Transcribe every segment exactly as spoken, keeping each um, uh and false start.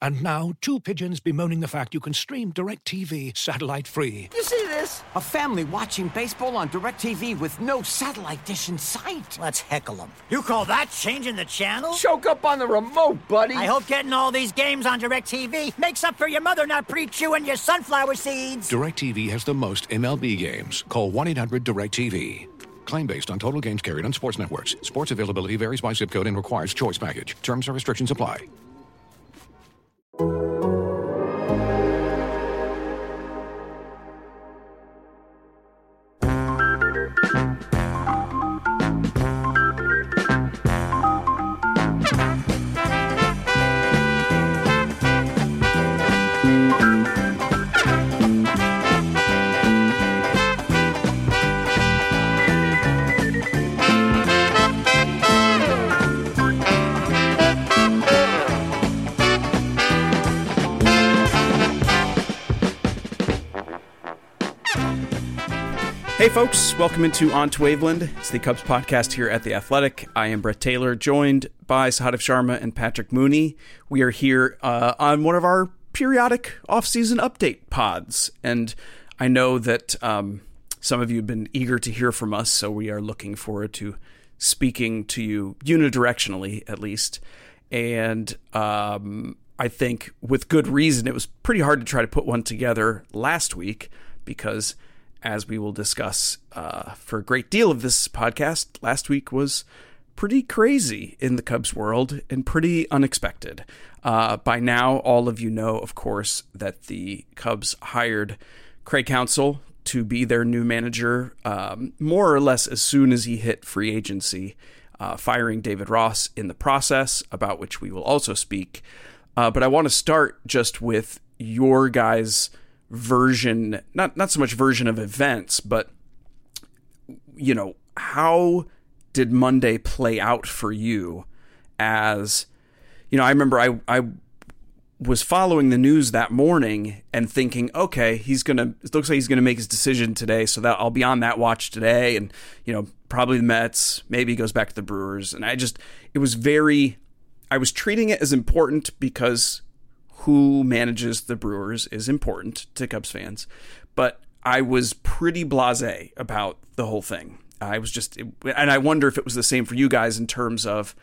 And now, two pigeons bemoaning the fact you can stream DirecTV satellite-free. You see this? A family watching baseball on DirecTV with no satellite dish in sight. Let's heckle them. You call that changing the channel? Choke up on the remote, buddy. I hope getting all these games on DirecTV makes up for your mother not pre-chewing your sunflower seeds. DirecTV has the most M L B games. Call one eight hundred direct T V. Claim based on total games carried on sports networks. Sports availability varies by zip code and requires choice package. Terms and restrictions apply. Hey folks, welcome into On to Waveland. It's the Cubs podcast here at The Athletic. I am Brett Taylor, joined by Sahadev Sharma and Patrick Mooney. We are here uh, on one of our periodic off-season update pods, and I know that um, some of you have been eager to hear from us, so we are looking forward to speaking to you unidirectionally, at least. And um, I think with good reason, it was pretty hard to try to put one together last week because, as we will discuss uh, for a great deal of this podcast, last week was pretty crazy in the Cubs world and pretty unexpected. Uh, by now, all of you know, of course, that the Cubs hired Craig Counsell to be their new manager um, more or less as soon as he hit free agency, uh, firing David Ross in the process, about which we will also speak. Uh, but I want to start just with your guys' version, not not so much version of events, but, you know, how did Monday play out for you? As, you know, I remember I, I was following the news that morning and thinking, okay, he's going to, it looks like he's going to make his decision today, so that I'll be on that watch today. And, you know, probably the Mets, maybe he goes back to the Brewers. And I just, it was very, I was treating it as important because who manages the Brewers is important to Cubs fans, but I was pretty blasé about the whole thing. I was just, and I wonder if it was the same for you guys in terms of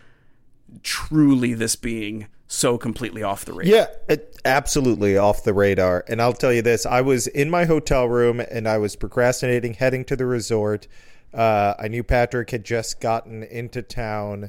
truly this being so completely off the radar. Yeah, it, absolutely off the radar. And I'll tell you this, I was in my hotel room and I was procrastinating heading to the resort. Uh, I knew Patrick had just gotten into town.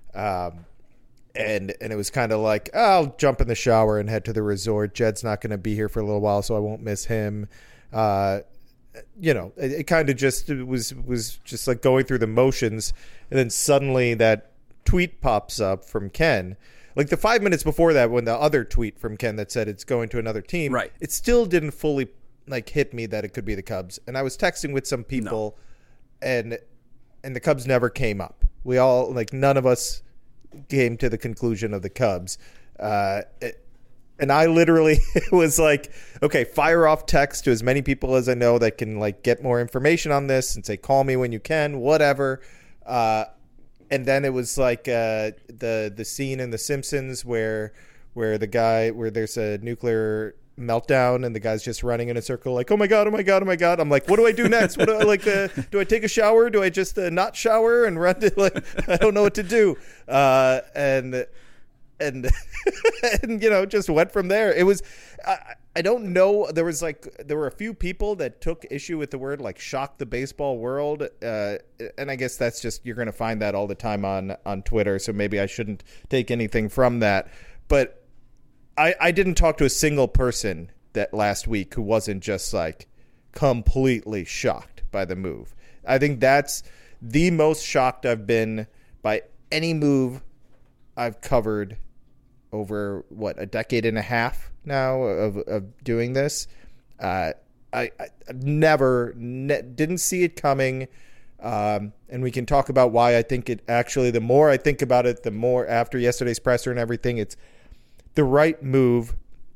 Um, And and it was kind of like, oh, I'll jump in the shower and head to the resort. Jed's not going to be here for a little while, so I won't miss him. Uh, you know, it, it kind of just it was was just like going through the motions. And then suddenly that tweet pops up from Ken. Like the five minutes before that, when the other tweet from Ken that said it's going to another team, right, it still didn't fully like hit me that it could be the Cubs. And I was texting with some people, no. and and the Cubs never came up. We all, like, none of us came to the conclusion of the Cubs. Uh, it, and I literally was like, okay, fire off text to as many people as I know that can like get more information on this and say, call me when you can, whatever. Uh, and then it was like uh, the the scene in The Simpsons where where the guy, where there's a nuclear meltdown and the guy's just running in a circle like, oh my God, oh my God, oh my God. I'm like, what do I do next? What do I like? Uh, do I take a shower? Do I just uh, not shower and run to, like, I don't know what to do. Uh, and, and, and, you know, just went from there. It was, I, I don't know. There was like, there were a few people that took issue with the word like shock the baseball world. Uh, and I guess that's just, you're going to find that all the time on, on Twitter. So maybe I shouldn't take anything from that, but I, I didn't talk to a single person that last week who wasn't just like completely shocked by the move. I think that's the most shocked I've been by any move I've covered over, what, a decade and a half now of, of doing this. Uh, I, I never, ne- didn't see it coming. Um, and we can talk about why I think it actually, the more I think about it, the more after yesterday's presser and everything, it's the right move,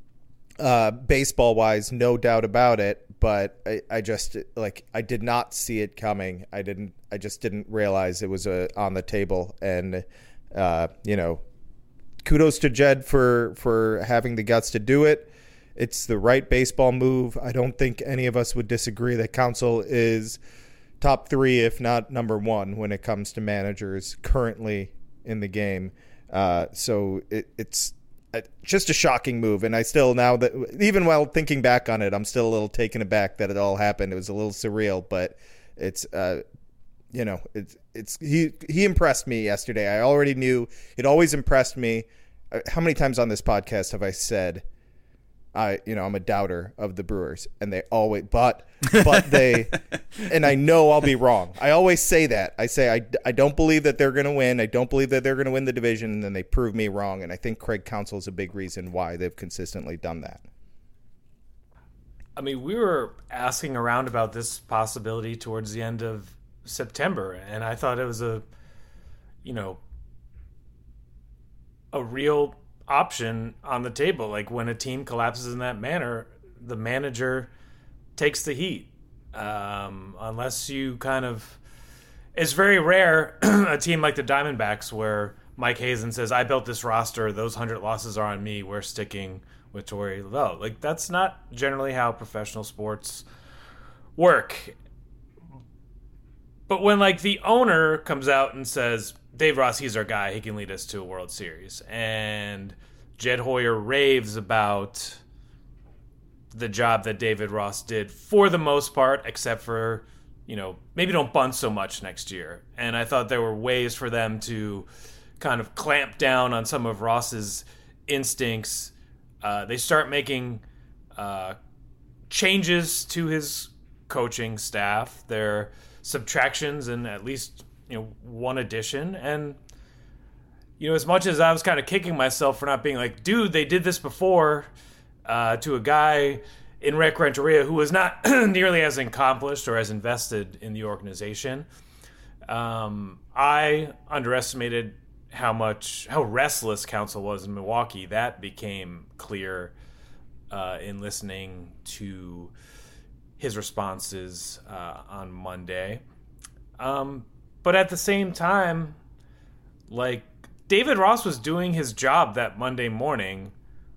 uh, baseball-wise, no doubt about it. But I, I just like I did not see it coming. I didn't. I just didn't realize it was uh, on the table. And uh, you know, kudos to Jed for, for having the guts to do it. It's the right baseball move. I don't think any of us would disagree that Counsell is top three, if not number one, when it comes to managers currently in the game. Uh, so it, it's just a shocking move. And I still, now that, even while thinking back on it, I'm still a little taken aback that it all happened. It was a little surreal, but it's, uh, you know, it's, it's, he, he impressed me yesterday. I already knew it always impressed me. How many times on this podcast have I said, I, you know, I'm a doubter of the Brewers, and they always, but, but they, and I know I'll be wrong. I always say that. I say, I, I don't believe that they're going to win. I don't believe that they're going to win the division, and then they prove me wrong. And I think Craig Counsell is a big reason why they've consistently done that. I mean, we were asking around about this possibility towards the end of September, and I thought it was a, you know, a real option on the table. Like, when a team collapses in that manner, the manager takes the heat. Um, unless you kind of, it's very rare a team like the Diamondbacks where Mike Hazen says, I built this roster, those one hundred losses are on me, we're sticking with Torey Lovullo. Like, that's not generally how professional sports work. But when, like, the owner comes out and says, Dave Ross, he's our guy, he can lead us to a World Series, and Jed Hoyer raves about the job that David Ross did for the most part, except for, you know, maybe don't bunt so much next year. And I thought there were ways for them to kind of clamp down on some of Ross's instincts. Uh, they start making uh, changes to his coaching staff. Their subtractions and at least, you know, one addition. And, you know, as much as I was kind of kicking myself for not being like, dude, they did this before uh, to a guy in Rick Renteria who was not nearly as accomplished or as invested in the organization. Um, I underestimated how much, how restless Counsell was in Milwaukee. That became clear uh, in listening to his responses uh, on Monday. Um, but at the same time, like, David Ross was doing his job that Monday morning,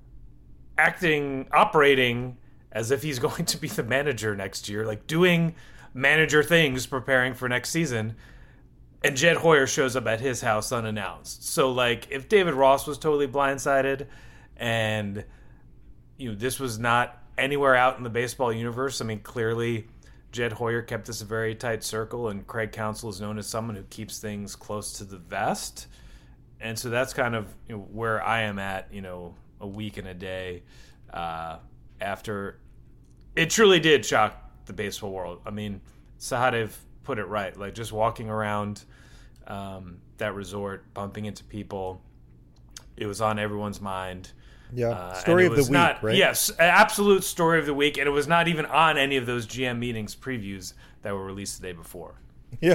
acting, operating as if he's going to be the manager next year, like doing manager things, preparing for next season. And Jed Hoyer shows up at his house unannounced. So, like, if David Ross was totally blindsided and, you know, this was not anywhere out in the baseball universe, I mean, clearly Jed Hoyer kept this a very tight circle, and Craig Counsell is known as someone who keeps things close to the vest. And so that's kind of, you know, where I am at, you know, a week and a day uh, after it truly did shock the baseball world. I mean, Sahadev put it right. Like, just walking around um, that resort, bumping into people, it was on everyone's mind. Yeah, uh, story of the week, not, right? Yes, absolute story of the week, and it was not even on any of those G M meetings previews that were released the day before. Yeah,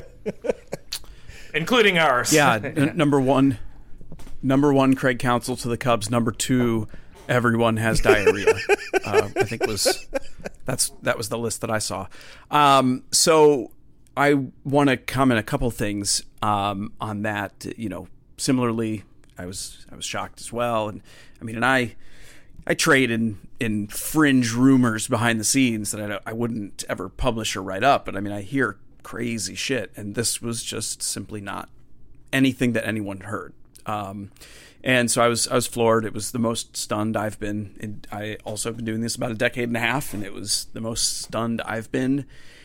including ours. Yeah, n- number one, number one, Craig Counsell to the Cubs. Number two, everyone has diarrhea. uh, I think was that's that was the list that I saw. Um, so I want to comment a couple things um, on that. You know, similarly, I was I was shocked as well, and I mean, and I I trade in in fringe rumors behind the scenes that I I wouldn't ever publish or write up, but I mean, I hear crazy shit, and this was just simply not anything that anyone heard. Um, and so I was I was floored. It was the most stunned I've been. And I also have been doing this about a decade and a half, and it was the most stunned I've been.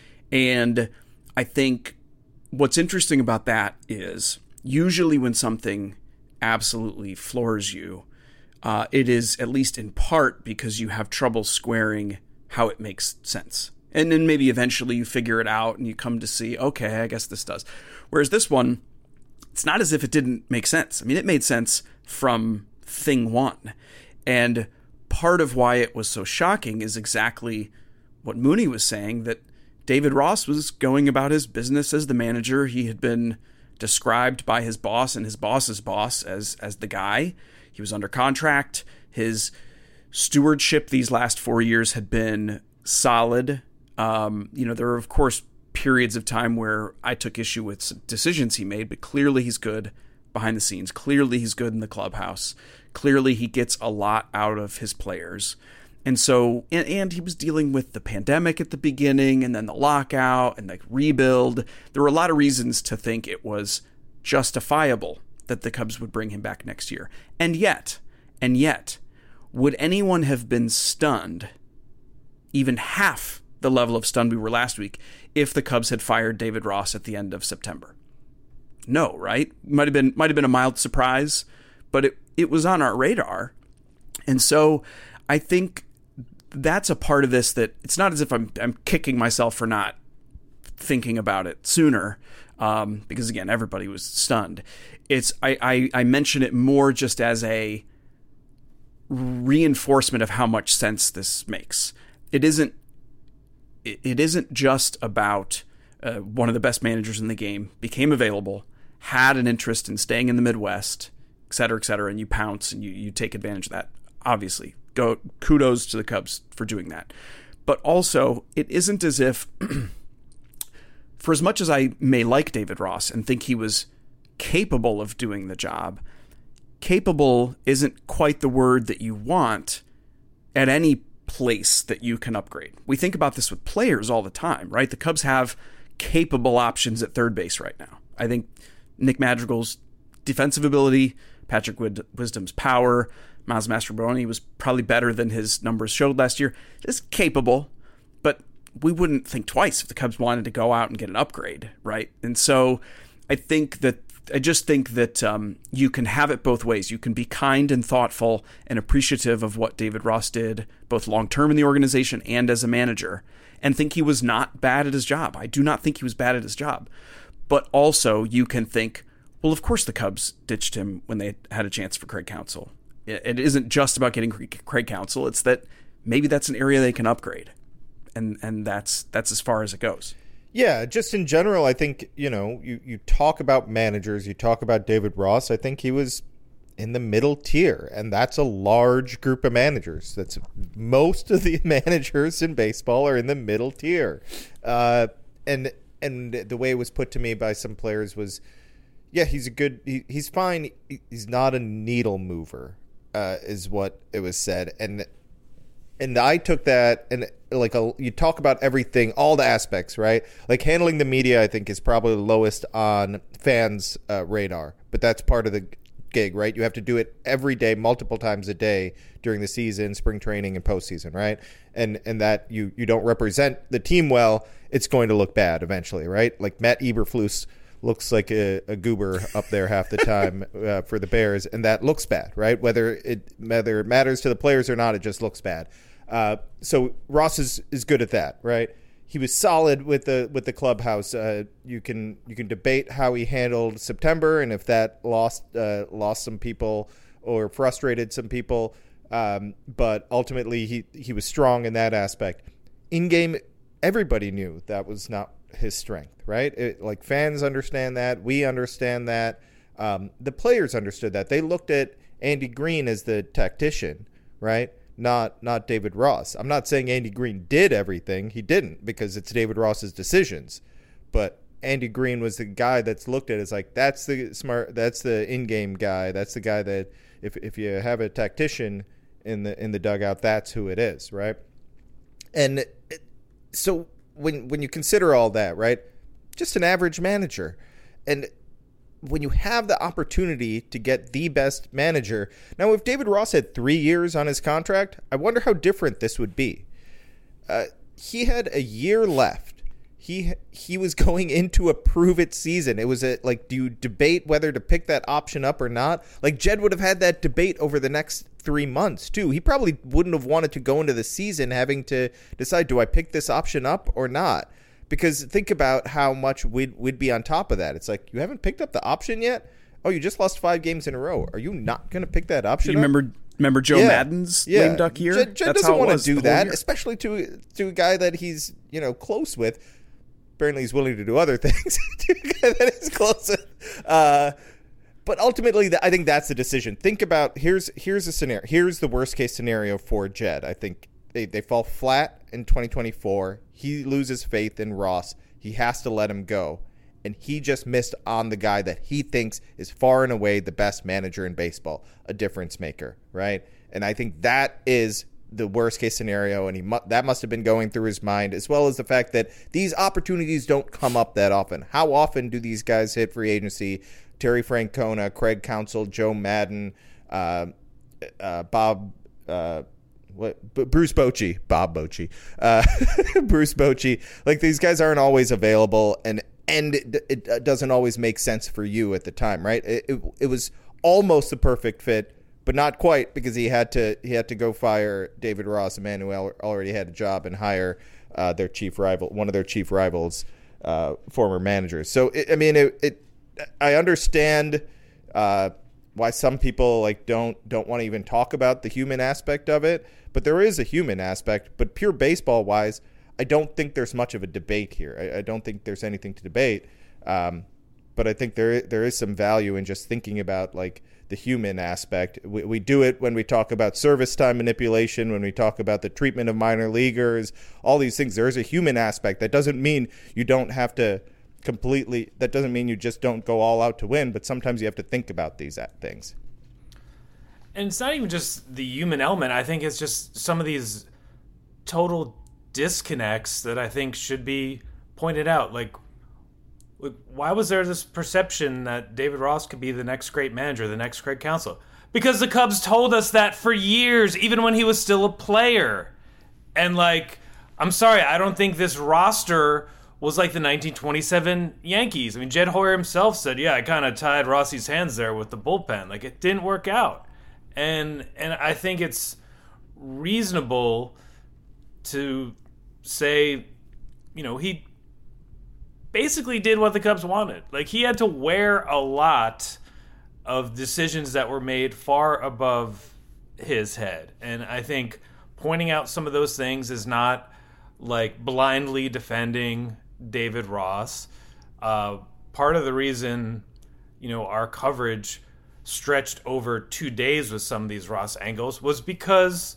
And I think what's interesting about that is usually when something absolutely floors you, uh, it is at least in part because you have trouble squaring how it makes sense. And then maybe eventually you figure it out and you come to see, okay, I guess this does. Whereas this one, it's not as if it didn't make sense. I mean, it made sense from thing one. And part of why it was so shocking is exactly what Mooney was saying, that David Ross was going about his business as the manager. He had been described by his boss and his boss's boss as as the guy. He was under contract. His stewardship these last four years had been solid. Um, you know, there were, of course, periods of time where I took issue with some decisions he made, but clearly he's good behind the scenes. Clearly he's good in the clubhouse. Clearly he gets a lot out of his players. And so, and, and he was dealing with the pandemic at the beginning and then the lockout and like rebuild. There were a lot of reasons to think it was justifiable that the Cubs would bring him back next year. And yet, and yet, would anyone have been stunned, even half the level of stunned we were last week, if the Cubs had fired David Ross at the end of September? No, right? Might have been might have been a mild surprise, but it, it was on our radar. And so I think that's a part of this that it's not as if I'm I'm kicking myself for not thinking about it sooner, um, because again, everybody was stunned. It's I, I, I mention it more just as a reinforcement of how much sense this makes. It isn't it, it isn't just about uh, one of the best managers in the game became available, had an interest in staying in the Midwest, et cetera, et cetera, and you pounce and you, you take advantage of that. Obviously, go kudos to the Cubs for doing that. But also, it isn't as if, for as much as I may like David Ross and think he was capable of doing the job, capable isn't quite the word that you want at any place that you can upgrade. We think about this with players all the time, right? The Cubs have capable options at third base right now. I think Nick Madrigal's defensive ability, Patrick Wisdom's power, Miles Mastrobuoni was probably better than his numbers showed last year. Is capable, but we wouldn't think twice if the Cubs wanted to go out and get an upgrade, right? And so I think that I just think that um, you can have it both ways. You can be kind and thoughtful and appreciative of what David Ross did, both long-term in the organization and as a manager, and think he was not bad at his job. I do not think he was bad at his job. But also you can think, well, of course the Cubs ditched him when they had a chance for Craig Counsell. It isn't just about getting Craig Counsell. It's that maybe that's an area they can upgrade. And and that's that's as far as it goes. Yeah, just in general, I think, you know, you, you talk about managers, you talk about David Ross. I think he was in the middle tier, and that's a large group of managers. That's most of the managers in baseball are in the middle tier. Uh, and and the way it was put to me by some players was, yeah, he's a good, he, he's fine. He's not a needle mover. Uh, is what it was said, and and I took that and like a, you talk about everything, all the aspects, right? Like handling the media, I think is probably the lowest on fans' uh, radar, but that's part of the gig, right? You have to do it every day, multiple times a day during the season, spring training, and postseason, right? And and that you you don't represent the team well, it's going to look bad eventually, right? Like Matt Eberflus looks like a, a goober up there half the time uh, for the Bears, and that looks bad, right? Whether it whether it matters to the players or not, it just looks bad. Uh, so Ross is, is good at that, right? He was solid with the with the clubhouse. Uh, you can you can debate how he handled September and if that lost uh, lost some people or frustrated some people, um, but ultimately he he was strong in that aspect. In game, everybody knew that was not his strength, right? It, like fans understand that, we understand that, um, the players understood that. They looked at Andy Green as the tactician, right? Not not David Ross. I'm not saying Andy Green did everything. He didn't, because it's David Ross's decisions. But Andy Green was the guy that's looked at as like, that's the smart, that's the in-game guy. That's the guy that if if you have a tactician in the in the dugout, that's who it is, right? And it, so. When when you consider all that, right, just an average manager. And when you have the opportunity to get the best manager, now if David Ross had three years on his contract, I wonder how different this would be. Uh, he had a year left. He he was going into a prove-it season. It was a, like, do you debate whether to pick that option up or not? Like, Jed would have had that debate over the next three months, too. He probably wouldn't have wanted to go into the season having to decide, do I pick this option up or not? Because think about how much we'd, we'd be on top of that. It's like, you haven't picked up the option yet? Oh, you just lost five games in a row. Are you not going to pick that option you up? Remember remember Joe yeah. Madden's yeah. lame duck year? Jed, Jed That's doesn't how it want was to do the whole that, year. especially to to a guy that he's, you know, close with. Apparently he's willing to do other things to a guy that he's close with. Uh, but ultimately, I think that's the decision. Think about, here's here's a scenario. Here's the worst case scenario for Jed. I think they, they fall flat in twenty twenty-four. He loses faith in Ross. He has to let him go. and he just missed on the guy that he thinks is far and away the best manager in baseball, a difference maker, right? And I think that is the worst case scenario, and he mu- that must have been going through his mind, as well as the fact that these opportunities don't come up that often. How often do these guys hit free agency? Terry Francona, Craig Counsell, Joe Madden, uh, uh, Bob, uh, what, B- Bruce Bochy, Bob Bochy, uh, Bruce Bochy. Like, these guys aren't always available, and and it, it doesn't always make sense for you at the time, right? It, it, it was almost the perfect fit, but not quite, because he had to he had to go fire David Ross, a man who already had a job, and hire uh, their chief rival, one of their chief rivals, uh, former managers. So it, I mean, it, it I understand uh, why some people like don't don't want to even talk about the human aspect of it, but there is a human aspect. But pure baseball wise, I don't think there's much of a debate here. I, I don't think there's anything to debate. Um, but I think there there is some value in just thinking about like the human aspect. We, we do it when we talk about service time manipulation, when we talk about the treatment of minor leaguers, all these things. There is a human aspect. That doesn't mean you don't have to completely, that doesn't mean you just don't go all out to win, but sometimes you have to think about these things. And it's not even just the human element. I think it's just some of these total disconnects that I think should be pointed out. Like, why was there this perception that David Ross could be the next great manager, the next Craig Counsell? Because the Cubs told us that for years, even when he was still a player. And, like, I'm sorry, I don't think this roster was like the nineteen twenty-seven Yankees. I mean, Jed Hoyer himself said, yeah, I kind of tied Rossi's hands there with the bullpen. Like, it didn't work out. And and I think it's reasonable to say, you know, he basically did what the Cubs wanted. Like, he had to wear a lot of decisions that were made far above his head. And I think pointing out some of those things is not like blindly defending David Ross. Uh, part of the reason, you know, our coverage stretched over two days with some of these Ross angles was because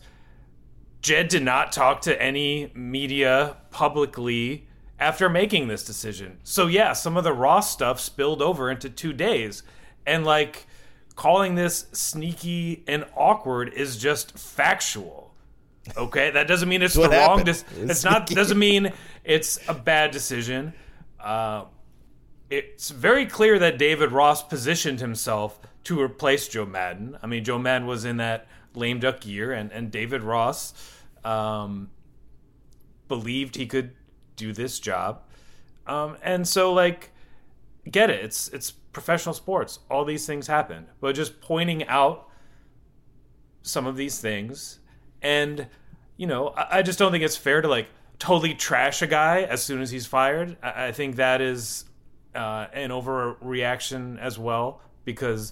Jed did not talk to any media publicly after making this decision. So yeah, some of the Ross stuff spilled over into two days. And like, calling this sneaky and awkward is just factual. Okay? That doesn't mean it's the wrong decision. It's not, doesn't mean it's a bad decision. Uh, it's very clear that David Ross positioned himself to replace Joe Madden. I mean, Joe Madden was in that lame duck year, and, and David Ross um, believed he could do this job. Um, and so, like, get it. It's it's professional sports. All these things happen. But just pointing out some of these things, and, you know, I, I just don't think it's fair to, like, totally trash a guy as soon as he's fired. I, I think that is uh, an overreaction as well, because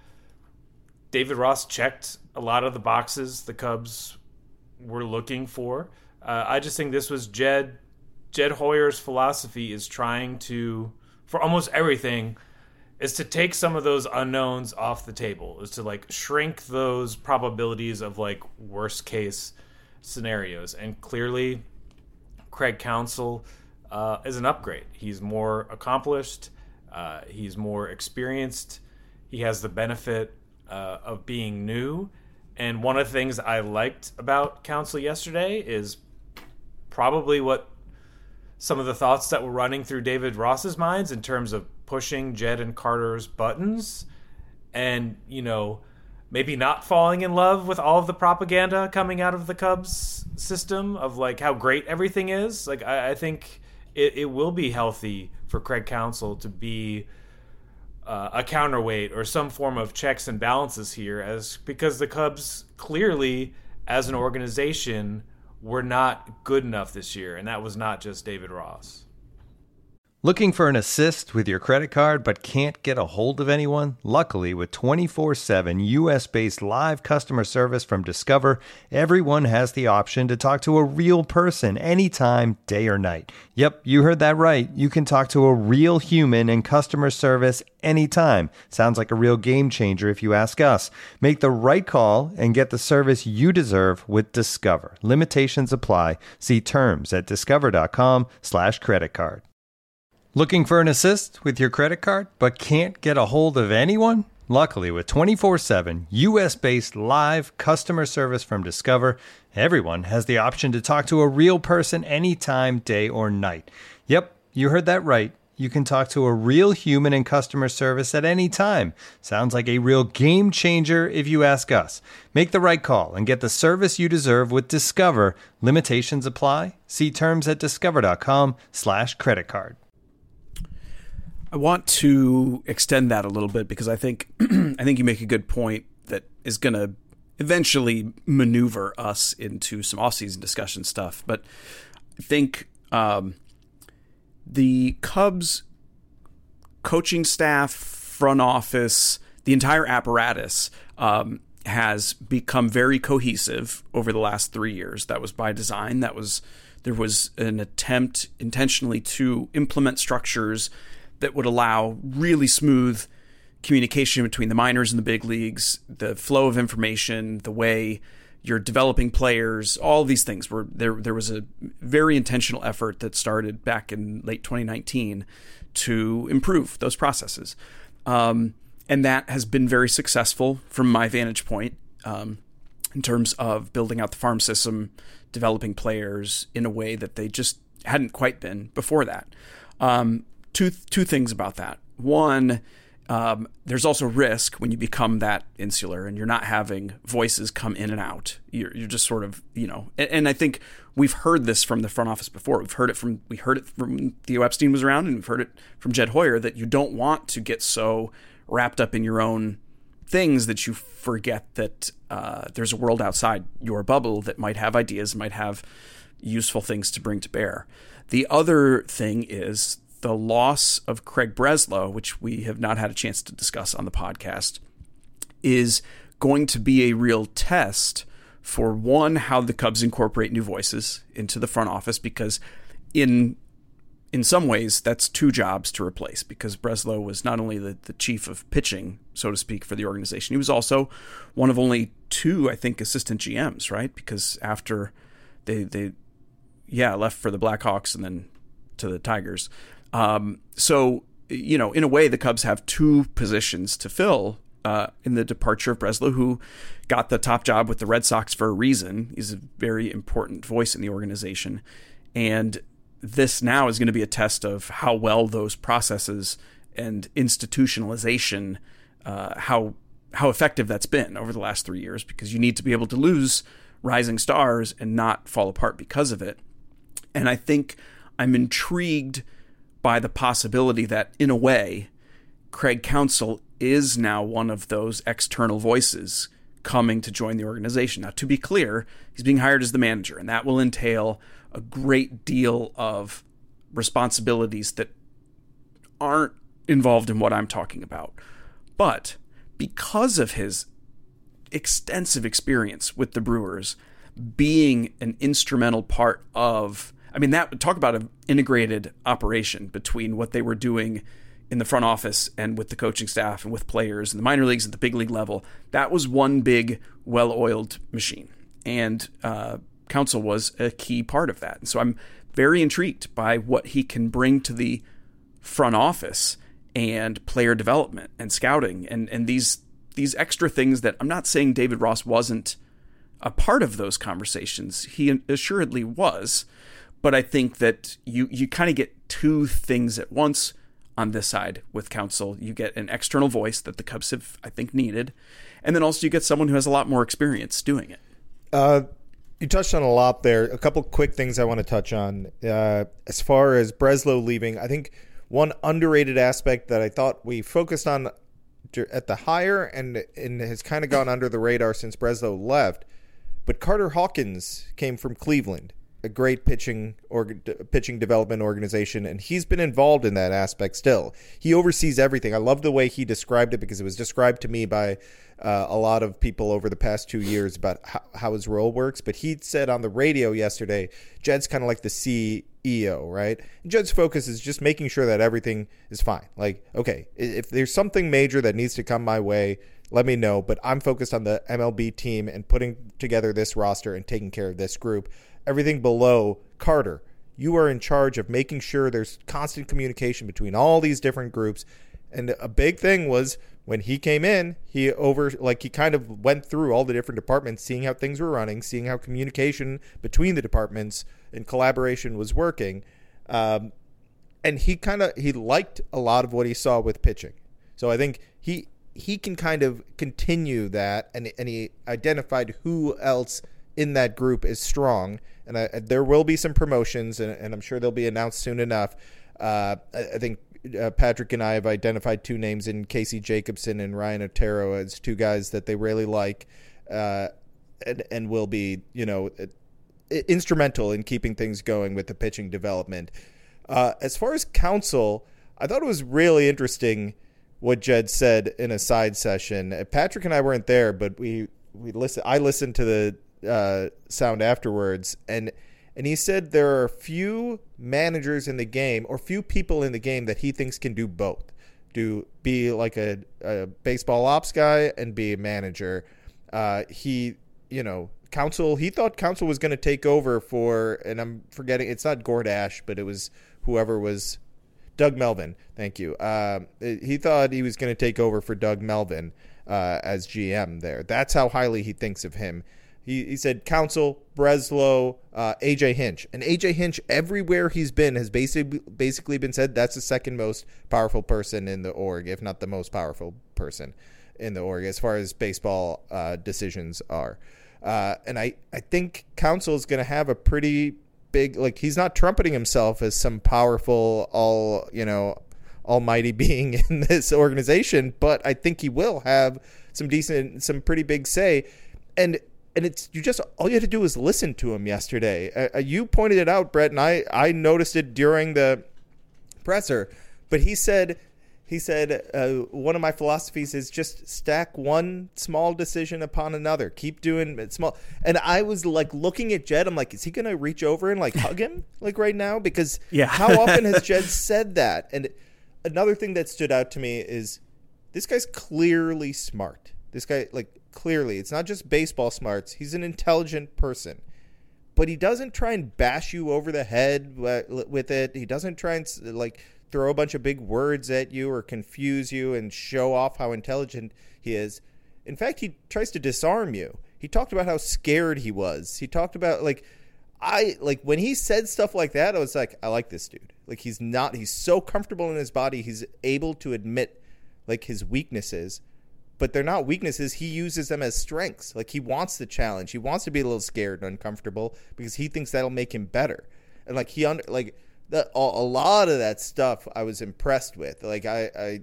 David Ross checked a lot of the boxes the Cubs were looking for. Uh, I just think this was Jed Jed Hoyer's philosophy is trying to, for almost everything, is to take some of those unknowns off the table, is to like shrink those probabilities of like worst case scenarios. And clearly, Craig Counsell uh, is an upgrade. He's more accomplished. Uh, he's more experienced. He has the benefit uh, of being new. And one of the things I liked about Counsell yesterday is probably what some of the thoughts that were running through David Ross's minds in terms of pushing Jed and Carter's buttons and, you know, maybe not falling in love with all of the propaganda coming out of the Cubs system of like how great everything is. Like, I, I think it, it will be healthy for Craig Counsell to be uh, a counterweight or some form of checks and balances here, as because the Cubs clearly as an organization were not good enough this year, and that was not just David Ross. Looking for an assist with your credit card but can't get a hold of anyone? Luckily, with twenty-four seven U S-based live customer service from Discover, everyone has the option to talk to a real person anytime, day or night. Yep, you heard that right. You can talk to a real human in customer service anytime. Sounds like a real game changer if you ask us. Make the right call and get the service you deserve with Discover. Limitations apply. See terms at discover.com slash credit card. Looking for an assist with your credit card, but can't get a hold of anyone? Luckily, with twenty-four seven U S-based live customer service from Discover, everyone has the option to talk to a real person anytime, day or night. Yep, you heard that right. You can talk to a real human in customer service at any time. Sounds like a real game changer if you ask us. Make the right call and get the service you deserve with Discover. Limitations apply. See terms at discover.com slash credit card. I want to extend that a little bit because I think I think you make a good point that is going to eventually maneuver us into some off-season discussion stuff. But I think um, the Cubs coaching staff, front office, the entire apparatus um, has become very cohesive over the last three years. That was by design. That was there was an attempt intentionally to implement structures that would allow really smooth communication between the minors and the big leagues, the flow of information, the way you're developing players, all these things were there. There was a very intentional effort that started back in late twenty nineteen to improve those processes. Um, and that has been very successful from my vantage point um, in terms of building out the farm system, developing players in a way that they just hadn't quite been before that. Um, Two two things about that. One, um, there's also risk when you become that insular and you're not having voices come in and out. You're you're just sort of, you know, and, and I think we've heard this from the front office before. We've heard it from we heard it from Theo Epstein was around, and we've heard it from Jed Hoyer that you don't want to get so wrapped up in your own things that you forget that uh, there's a world outside your bubble that might have ideas, might have useful things to bring to bear. The other thing is the loss of Craig Breslow, which we have not had a chance to discuss on the podcast, is going to be a real test for, one, how the Cubs incorporate new voices into the front office, because in in some ways that's two jobs to replace, because Breslow was not only the, the chief of pitching, so to speak, for the organization, he was also one of only two, I think, assistant G Ms, right? Because after they, they yeah, left for the Blackhawks and then to the Tigers. Um, so, you know, in a way, the Cubs have two positions to fill uh, in the departure of Breslow, who got the top job with the Red Sox for a reason. He's a very important voice in the organization. And this now is going to be a test of how well those processes and institutionalization, uh, how how effective that's been over the last three years, because you need to be able to lose rising stars and not fall apart because of it. And I think I'm intrigued by the possibility that, in a way, Craig Counsell is now one of those external voices coming to join the organization. Now, to be clear, he's being hired as the manager, and that will entail a great deal of responsibilities that aren't involved in what I'm talking about. But because of his extensive experience with the Brewers, being an instrumental part of, I mean, that talk about an integrated operation between what they were doing in the front office and with the coaching staff and with players in the minor leagues at the big league level. That was one big, well-oiled machine. And uh, Counsell was a key part of that. And so I'm very intrigued by what he can bring to the front office and player development and scouting and, and these these extra things that I'm not saying David Ross wasn't a part of those conversations. He assuredly was. But I think that you, you kind of get two things at once on this side with Counsell. You get an external voice that the Cubs have, I think, needed. And then also you get someone who has a lot more experience doing it. Uh, you touched on a lot there. A couple quick things I want to touch on. Uh, as far as Breslow leaving, I think one underrated aspect that I thought we focused on at the hire and, and has kind of gone under the radar since Breslow left, but Carter Hawkins came from Cleveland, a great pitching or pitching development organization, and he's been involved in that aspect still. He oversees everything. I love the way he described it, because it was described to me by uh, a lot of people over the past two years about how, how his role works. But he said on the radio yesterday, Jed's kind of like the C E O, right? And Jed's focus is just making sure that everything is fine. Like, okay, if there's something major that needs to come my way, let me know. But I'm focused on the M L B team and putting together this roster and taking care of this group. Everything below Carter, you are in charge of making sure there's constant communication between all these different groups. And a big thing was when he came in, he over like he kind of went through all the different departments, seeing how things were running, seeing how communication between the departments and collaboration was working. Um, and he kind of he liked a lot of what he saw with pitching. So I think he he can kind of continue that, and and he identified who else in that group is strong. And I, there will be some promotions, and, and I'm sure they'll be announced soon enough. Uh, I, I think uh, Patrick and I have identified two names in Casey Jacobson and Ryan Otero as two guys that they really like, uh, and, and will be, you know, instrumental in keeping things going with the pitching development. Uh, as far as Counsell, I thought it was really interesting what Jed said in a side session. Patrick and I weren't there, but we we listen. I listened to the uh, sound afterwards, and and he said there are few managers in the game or few people in the game that he thinks can do both. Do be like a, a baseball ops guy and be a manager. Uh, he, you know, Counsell. He thought Counsell was going to take over for, and I'm forgetting. It's not Gordash, but it was whoever was. Doug Melvin, thank you. Uh, he thought he was going to take over for Doug Melvin uh, as G M there. That's how highly he thinks of him. He, he said Counsell, Breslow, uh, A J Hinch. And A J Hinch, everywhere he's been, has basically basically been said that's the second most powerful person in the org, if not the most powerful person in the org as far as baseball uh, decisions are. Uh, and I, I think Counsell is going to have a pretty big, like, he's not trumpeting himself as some powerful, all, you know, almighty being in this organization, but I think he will have some decent, some pretty big say. And, and it's, you just, all you had to do was listen to him yesterday. Uh, you pointed it out, Brett, and I, I noticed it during the presser, but he said, He said, uh, one of my philosophies is just stack one small decision upon another. Keep doing it small. And I was like looking at Jed. I'm like, is he going to reach over and like hug him like right now? Because yeah. How often has Jed said that? And another thing that stood out to me is this guy's clearly smart. This guy, like clearly, it's not just baseball smarts. He's an intelligent person. But he doesn't try and bash you over the head with it. He doesn't try and like throw a bunch of big words at you or confuse you and show off how intelligent he is. In fact, he tries to disarm you. He talked about how scared he was. He talked about like, I like when he said stuff like that, I was like, I like this dude. Like he's not, he's so comfortable in his body. He's able to admit like his weaknesses, but they're not weaknesses. He uses them as strengths. Like he wants the challenge. He wants to be a little scared and uncomfortable because he thinks that'll make him better. And like he under like, That, a lot of that stuff I was impressed with. Like I, I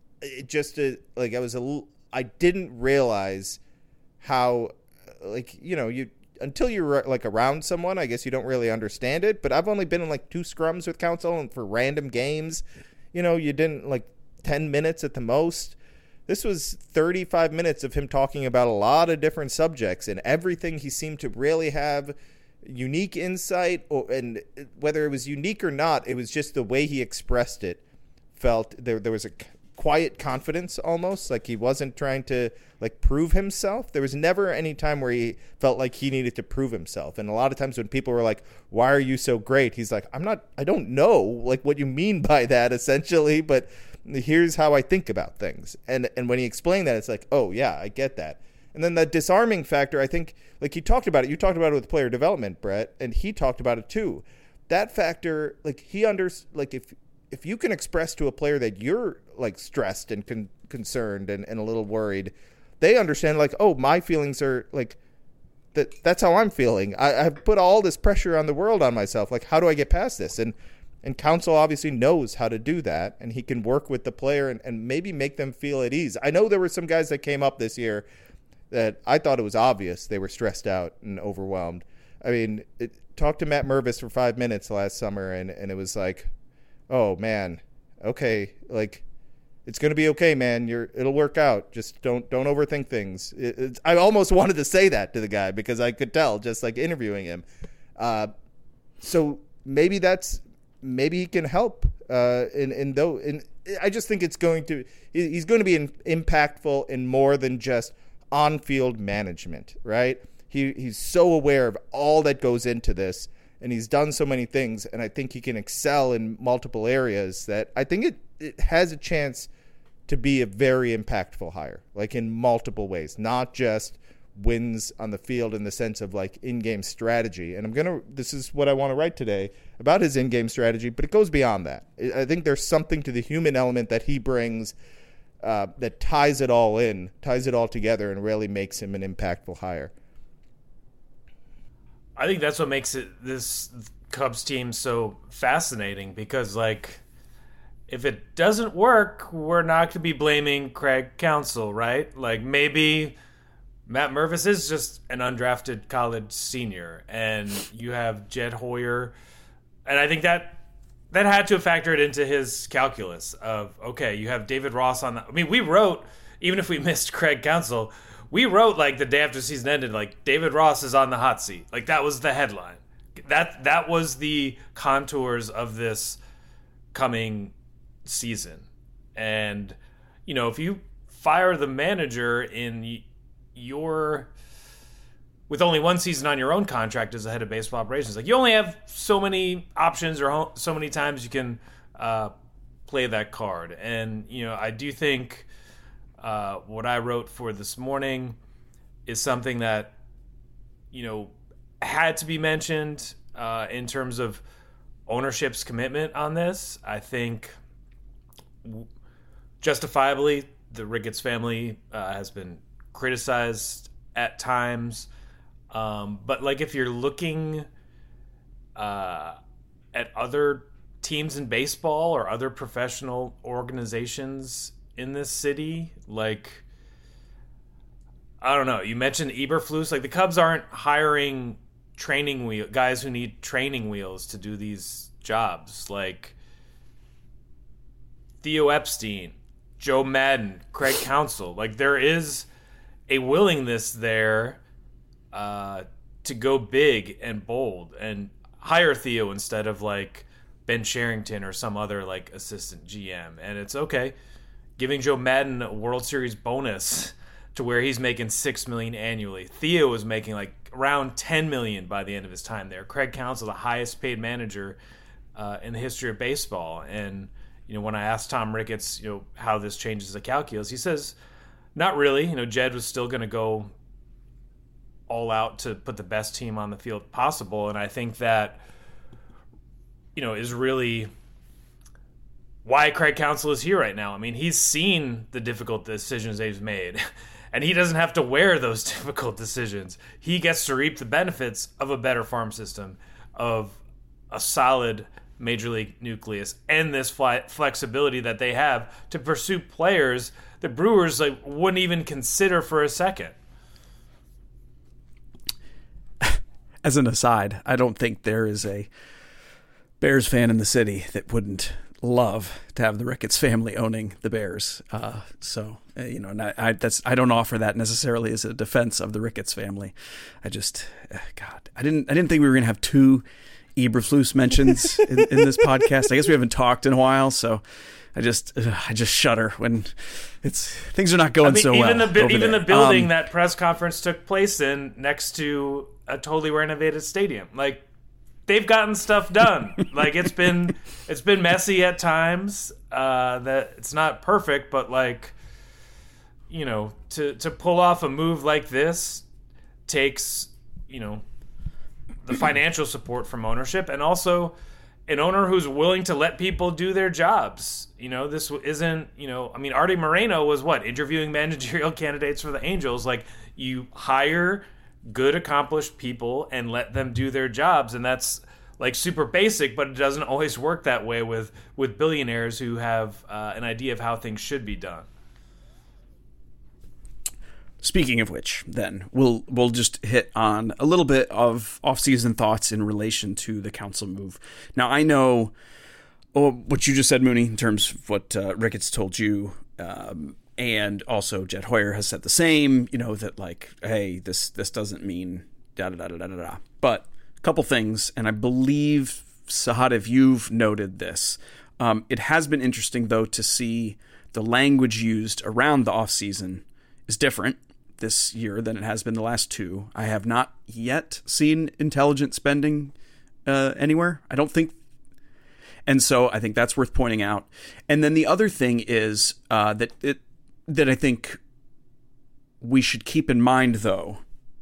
it just uh, like I was a, I didn't realize how, like you know you until you're like around someone, I guess you don't really understand it. But I've only been in like two scrums with Counsell and for random games, you know, you didn't like ten minutes at the most. This was thirty-five minutes of him talking about a lot of different subjects and everything. He seemed to really have unique insight, or, and whether it was unique or not, it was just the way he expressed it. Felt there there was a quiet confidence almost, like he wasn't trying to like prove himself. There was never any time where he felt like he needed to prove himself. And a lot of times when people were like, "Why are you so great?" He's like, "I'm not. I don't know like what you mean by that essentially, but here's how I think about things." And and when he explained that, it's like, "Oh yeah, I get that." And then the disarming factor, I think, like you talked about it. You talked about it with player development, Brett, and he talked about it too. That factor, like he under, like if if you can express to a player that you're like stressed and con- concerned and, and a little worried, they understand like, oh, my feelings are like that. That's how I'm feeling. I, I've put all this pressure on the world on myself. Like, how do I get past this? And and Counsell obviously knows how to do that, and he can work with the player and, and maybe make them feel at ease. I know there were some guys that came up this year that I thought it was obvious they were stressed out and overwhelmed. I mean, it, talked to Matt Mervis for five minutes last summer, and, and it was like, oh, man, okay, like, it's going to be okay, man. You're, it'll work out. Just don't don't overthink things. It, it's, I almost wanted to say that to the guy because I could tell just, like, interviewing him. Uh, so maybe that's – maybe he can help. Uh, in, in though, in, I just think it's going to – he's going to be in, impactful in more than just – on-field management, right? He he's so aware of all that goes into this, and he's done so many things, and I think he can excel in multiple areas that I think it, it has a chance to be a very impactful hire, like in multiple ways, not just wins on the field in the sense of like in-game strategy. And I'm going to, this is what I want to write today about his in-game strategy, but it goes beyond that. I think there's something to the human element that he brings uh, that ties it all in, ties it all together, and really makes him an impactful hire. I think that's what makes it this Cubs team so fascinating, because like if it doesn't work, we're not going to be blaming Craig Counsell, right? Like maybe Matt Mervis is just an undrafted college senior, and you have Jed Hoyer, and I think that that had to have factored into his calculus of, okay, you have David Ross on the, I mean, we wrote, even if we missed Craig Counsell, we wrote like the day after the season ended, like David Ross is on the hot seat. Like that was the headline. That that was the contours of this coming season. And, you know, if you fire the manager in your with only one season on your own contract as a head of baseball operations, like you only have so many options or so many times you can uh, play that card. And, you know, I do think uh, what I wrote for this morning is something that, you know, had to be mentioned uh, in terms of ownership's commitment on this. I think justifiably the Ricketts family uh, has been criticized at times, um, but like if you're looking uh, at other teams in baseball or other professional organizations in this city, like I don't know, you mentioned Eberflus, like the Cubs aren't hiring training wheel guys who need training wheels to do these jobs, like Theo Epstein, Joe Madden, Craig Counsell. Like there is a willingness there uh, to go big and bold and hire Theo instead of like Ben Cherington or some other like assistant G M. And it's okay giving Joe Madden a World Series bonus to where he's making six million dollars annually. Theo was making like around ten million dollars by the end of his time there. Craig Counsell, the highest paid manager uh, in the history of baseball. And you know, when I asked Tom Ricketts, you know, how this changes the calculus, he says, not really. You know, Jed was still going to go all out to put the best team on the field possible. And I think that, you know, is really why Craig Counsell is here right now. I mean, he's seen the difficult decisions they've made, and he doesn't have to wear those difficult decisions. He gets to reap the benefits of a better farm system, of a solid major league nucleus, and this fly, flexibility that they have to pursue players the Brewers like wouldn't even consider for a second. As an aside, I don't think there is a Bears fan in the city that wouldn't love to have the Ricketts family owning the Bears. Uh, so, uh, you know, not, I, that's, I don't offer that necessarily as a defense of the Ricketts family. I just, uh, God, I didn't, I didn't think we were going to have two Eberflus mentions in, in this podcast. I guess we haven't talked in a while, so I just uh, I just shudder when it's things are not going I mean, so even well. The, even there. the building um, that press conference took place in, next to a totally renovated stadium, like they've gotten stuff done. Like it's been it's been messy at times. Uh, that it's not perfect, but like you know, to to pull off a move like this takes you know. the financial support from ownership, and also an owner who's willing to let people do their jobs. You know, this isn't, you know, I mean, Artie Moreno was what, interviewing managerial candidates for the Angels. Like, you hire good, accomplished people and let them do their jobs, and that's like super basic, but it doesn't always work that way with with billionaires who have uh, an idea of how things should be done. Speaking of which, then, we'll we'll just hit on a little bit of off-season thoughts in relation to the Counsell move. Now, I know oh, what you just said, Mooney, in terms of what uh, Ricketts told you, um, and also Jed Hoyer has said the same, you know, that, like, hey, this this doesn't mean da-da-da-da-da-da. But a couple things, and I believe, Sahad, if you've noted this, um, it has been interesting, though, to see the language used around the off-season is different this year than it has been the last two. I have not yet seen intelligent spending uh, anywhere. I don't think. And so I think that's worth pointing out. And then the other thing is uh, that it, that I think we should keep in mind, though.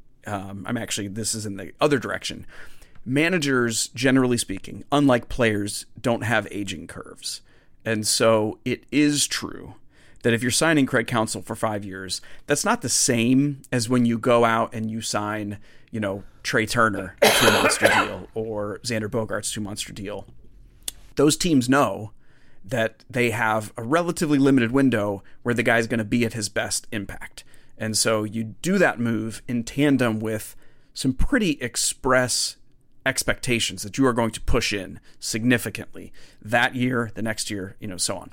Um, I'm actually, this is in the other direction. Managers, generally speaking, unlike players, don't have aging curves. And so it is true that if you're signing Craig Counsell for five years, that's not the same as when you go out and you sign, you know, Trey Turner to a monster deal or Xander Bogaerts to a monster deal. Those teams know that they have a relatively limited window where the guy's going to be at his best impact. And so you do that move in tandem with some pretty express expectations that you are going to push in significantly that year, the next year, you know, so on.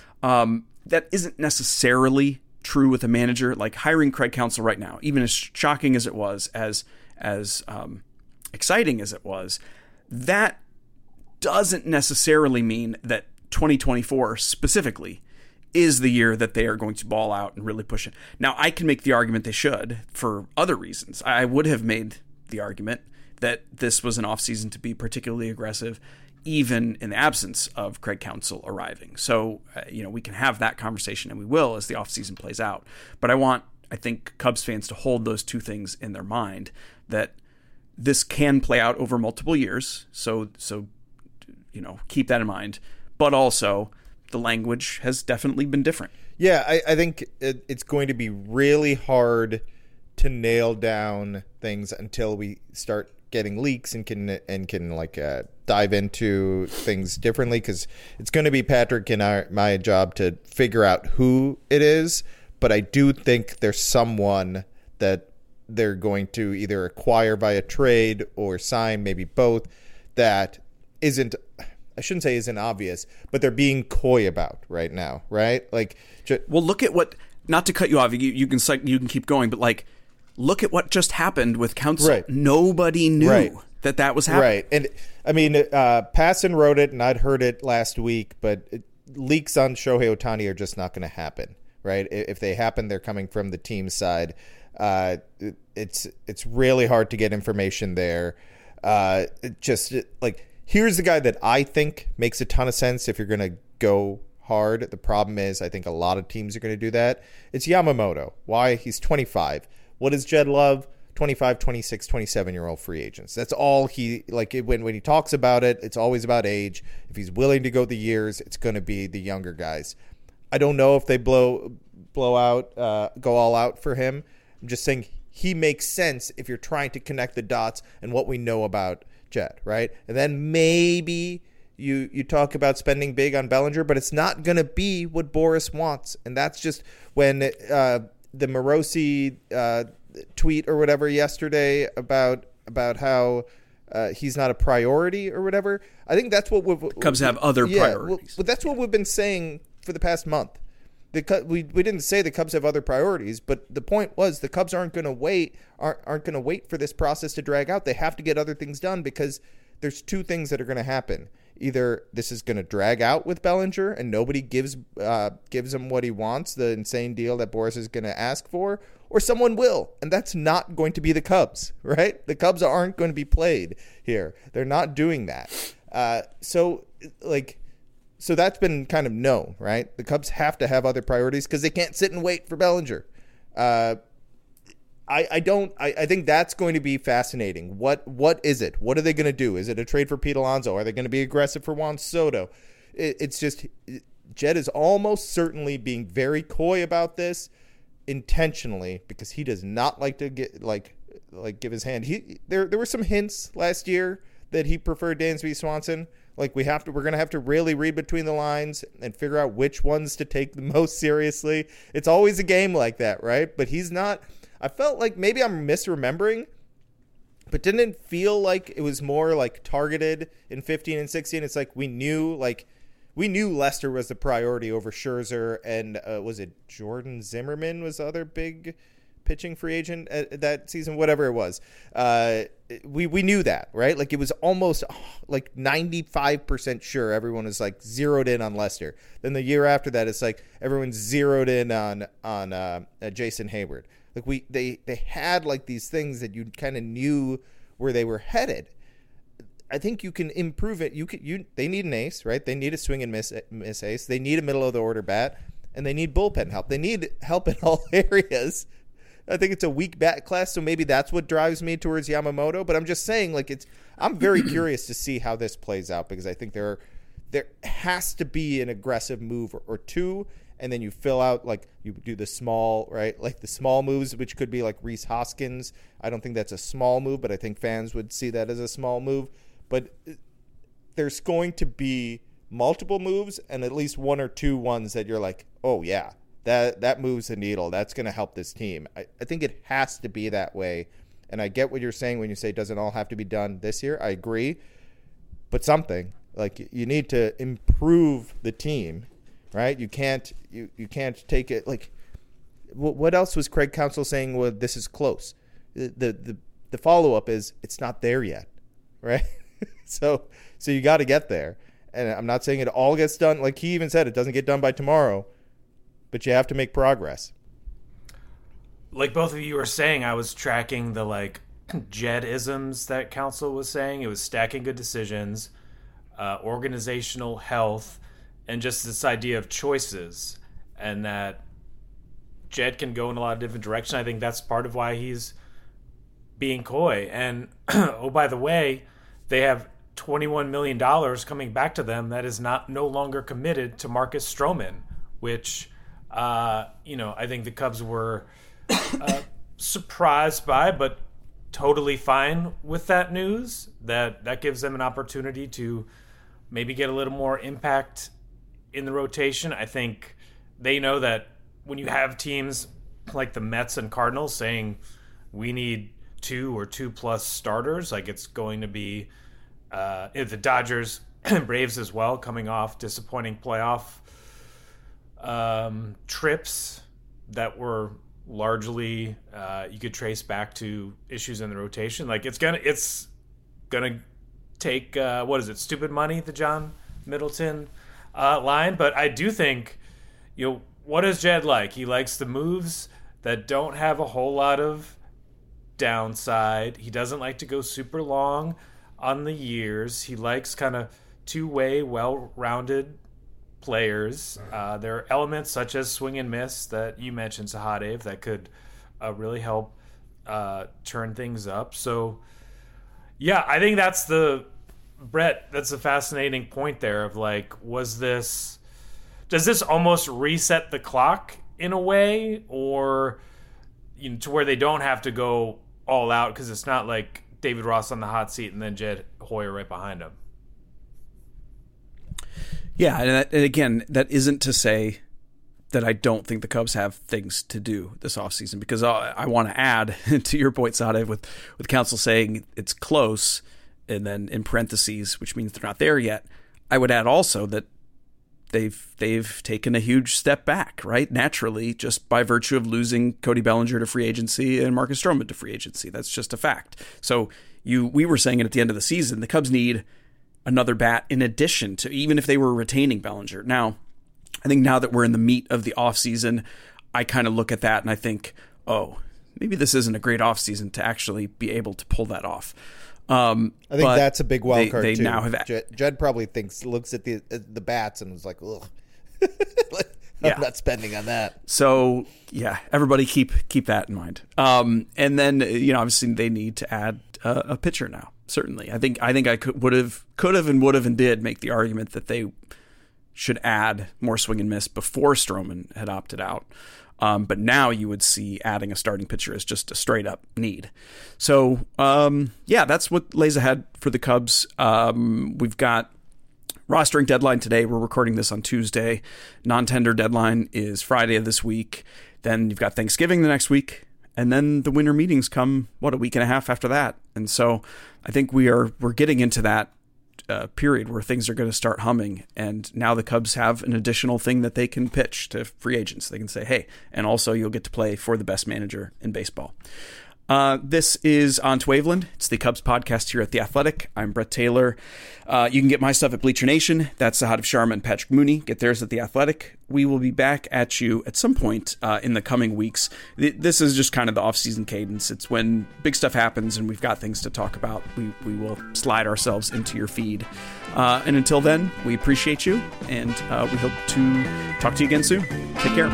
Um, that isn't necessarily true with a manager. Like hiring Craig Counsell right now, even as shocking as it was, as as um, exciting as it was, that doesn't necessarily mean that twenty twenty-four specifically is the year that they are going to ball out and really push it. Now, I can make the argument they should for other reasons. I would have made the argument that this was an offseason to be particularly aggressive, even in the absence of Craig Counsell arriving. So, uh, you know, we can have that conversation, and we will as the offseason plays out. But I want, I think, Cubs fans to hold those two things in their mind, that this can play out over multiple years. So, so you know, keep that in mind. But also, the language has definitely been different. Yeah, I, I think it, it's going to be really hard to nail down things until we start getting leaks and can and can like uh, dive into things differently, because it's going to be Patrick and our, my job to figure out who it is. But I do think there's someone that they're going to either acquire via trade or sign, maybe both, that isn't, I shouldn't say isn't obvious, but they're being coy about right now, right? Like, ju- well, look at what, not to cut you off, you, you can you can keep going, but like, look at what just happened with Counsell. Right. Nobody knew right. that that was happening. Right. And I mean, uh, Passan wrote it, and I'd heard it last week, but it, leaks on Shohei Ohtani are just not going to happen, right? If they happen, they're coming from the team side. Uh, it, it's it's really hard to get information there. Uh, it just it, like, here's the guy that I think makes a ton of sense if you're going to go hard. The problem is, I think a lot of teams are going to do that. It's Yamamoto. Why? He's twenty-five. What does Jed love? twenty-five, twenty-six, twenty-seven-year-old free agents. That's all he, like, it, when, when he talks about it, it's always about age. If he's willing to go the years, it's going to be the younger guys. I don't know if they blow blow out, uh, go all out for him. I'm just saying he makes sense if you're trying to connect the dots and what we know about Jed, right? And then maybe you you talk about spending big on Bellinger, but it's not going to be what Boris wants. And that's just when uh, the Morosi uh, tweet or whatever yesterday about about how uh, he's not a priority or whatever. I think that's what we've Cubs have other yeah, priorities. Well, that's what we've been saying for the past month. The we we didn't say the Cubs have other priorities, but the point was the Cubs aren't going to wait aren't aren't going to wait for this process to drag out. They have to get other things done, because there's two things that are going to happen. Either this is going to drag out with Bellinger and nobody gives uh, gives him what he wants, the insane deal that Boris is going to ask for, or someone will, and that's not going to be the Cubs, right? The Cubs aren't going to be played here. They're not doing that. Uh, so, like. So that's been kind of known, right? The Cubs have to have other priorities because they can't sit and wait for Bellinger. Uh, I, I don't. I, I think that's going to be fascinating. What What is it? What are they going to do? Is it a trade for Pete Alonso? Are they going to be aggressive for Juan Soto? It, it's just it, Jed is almost certainly being very coy about this intentionally, because he does not like to get like like give his hand. He there there were some hints last year that he preferred Dansby Swanson. Like, we have to, we're going to have to really read between the lines and figure out which ones to take the most seriously. It's always a game like that, right? But he's not, I felt like maybe I'm misremembering, but didn't it feel like it was more like targeted in fifteen and sixteen? It's like we knew, like, we knew Lester was the priority over Scherzer, and uh, was it Jordan Zimmerman was the other big pitching free agent at that season, whatever it was. Uh, we we knew that, right? Like, it was almost oh, like ninety-five percent sure everyone was like zeroed in on Lester. Then the year after that, it's like everyone's zeroed in on on uh, uh, Jason Hayward. Like, we they they had like these things that you kind of knew where they were headed. I think you can improve it. You can you they need an ace, right? They need a swing and miss miss ace. They need a middle of the order bat, and they need bullpen help. They need help in all areas. I think it's a weak bat class, so maybe that's what drives me towards Yamamoto. But I'm just saying, like, it's I'm very curious to see how this plays out, because I think there are, there has to be an aggressive move or, or two, and then you fill out, like, you do the small, right, like the small moves, which could be like Rhys Hoskins. I don't think that's a small move, but I think fans would see that as a small move. But there's going to be multiple moves and at least one or two ones that you're like, oh, yeah, that that moves the needle. That's going to help this team. I, I think it has to be that way. And I get what you're saying when you say it doesn't all have to be done this year. I agree. But something. Like, you need to improve the team, right? You can't you, you can't take it. Like, what else was Craig Counsell saying? Well, this is close. The the the, the follow-up is it's not there yet, right? so so you got to get there. And I'm not saying it all gets done. Like he even said, it doesn't get done by tomorrow, but you have to make progress. Like both of you were saying, I was tracking the like Jed-isms that Counsell was saying. It was stacking good decisions, uh, organizational health, and just this idea of choices, and that Jed can go in a lot of different directions. I think that's part of why he's being coy. And oh, by the way, they have twenty-one million dollars coming back to them that is not no longer committed to Marcus Stroman, which, uh, you know, I think the Cubs were uh, surprised by, but totally fine with that news. That that gives them an opportunity to maybe get a little more impact in the rotation. I think they know that when you have teams like the Mets and Cardinals saying we need two or two plus starters, like it's going to be uh, the Dodgers and Braves as well, coming off disappointing playoff um, trips that were largely uh, you could trace back to issues in the rotation. Like it's gonna it's gonna take uh, what is it, stupid money, the John Middleton uh, line. But I do think, you know, what is Jed like? He likes the moves that don't have a whole lot of downside. He doesn't like to go super long on the years. He likes kind of two-way, well-rounded players. Uh, there are elements such as swing and miss that you mentioned, Sahadev, that could uh, really help uh, turn things up. So, yeah, I think that's the Brett. That's a fascinating point there. Of like, was this? Does this almost reset the clock in a way, or you know, to where they don't have to go all out because it's not like David Ross on the hot seat and then Jed Hoyer right behind him? Yeah, and, that, and again, that isn't to say that I don't think the Cubs have things to do this offseason, because I, I want to add to your point, Sadev, with, with Counsell saying it's close, and then in parentheses, which means they're not there yet, I would add also that they've they've taken a huge step back, right? Naturally, just by virtue of losing Cody Bellinger to free agency and Marcus Stroman to free agency. That's just a fact. So you we were saying it at the end of the season, the Cubs need another bat in addition to, even if they were retaining Bellinger. Now, I think now that we're in the meat of the offseason, I kind of look at that and I think, oh, maybe this isn't a great offseason to actually be able to pull that off. Um, I think that's a big wild they, card they too. Now have, Jed, Jed probably thinks, looks at the at the bats and was like, ugh. I'm yeah. not spending on that. So yeah, everybody keep keep that in mind. Um, and then you know, obviously they need to add uh, a pitcher now. Certainly, I think I think I could would have could have and would have and did make the argument that they should add more swing and miss before Stroman had opted out. Um, but now you would see adding a starting pitcher as just a straight up need. So, um, yeah, that's what lays ahead for the Cubs. Um, we've got rostering deadline today. We're recording this on Tuesday. Non-tender deadline is Friday of this week. Then you've got Thanksgiving the next week. And then the winter meetings come, what, a week and a half after that. And so I think we are, we're getting into that Uh, period where things are going to start humming, and now the Cubs have an additional thing that they can pitch to free agents. They can say, hey, and also you'll get to play for the best manager in baseball. Uh, this is On to Waveland. It's the Cubs podcast here at The Athletic. I'm Brett Taylor. Uh, you can get my stuff at Bleacher Nation. That's Sahadev Sharma and Patrick Mooney. Get theirs at The Athletic. We will be back at you at some point uh, in the coming weeks. This is just kind of the off-season cadence. It's when big stuff happens and we've got things to talk about. We, we will slide ourselves into your feed. Uh, and until then, we appreciate you, and uh, we hope to talk to you again soon. Take care.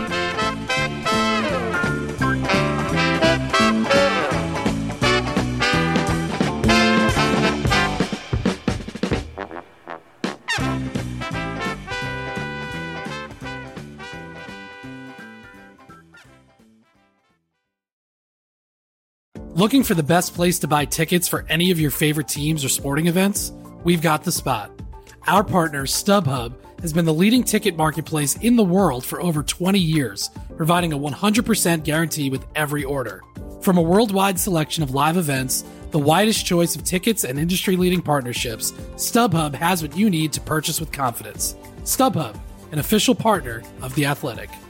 Looking for the best place to buy tickets for any of your favorite teams or sporting events? We've got the spot. Our partner, StubHub, has been the leading ticket marketplace in the world for over twenty years, providing a one hundred percent guarantee with every order. From a worldwide selection of live events, the widest choice of tickets, and industry-leading partnerships, StubHub has what you need to purchase with confidence. StubHub, an official partner of The Athletic.